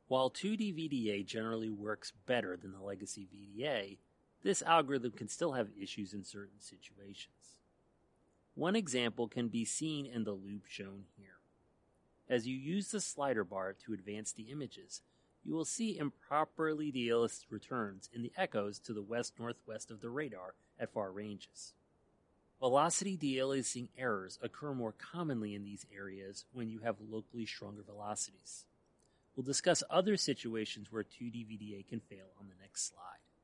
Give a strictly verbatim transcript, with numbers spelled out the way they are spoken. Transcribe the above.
While two D V D A generally works better than the legacy V D A, this algorithm can still have issues in certain situations. One example can be seen in the loop shown here. As you use the slider bar to advance the images, you will see improperly de-aliased returns in the echoes to the west-northwest of the radar at far ranges. Velocity de-aliasing errors occur more commonly in these areas when you have locally stronger velocities. We'll discuss other situations where two D V D A can fail on the next slide.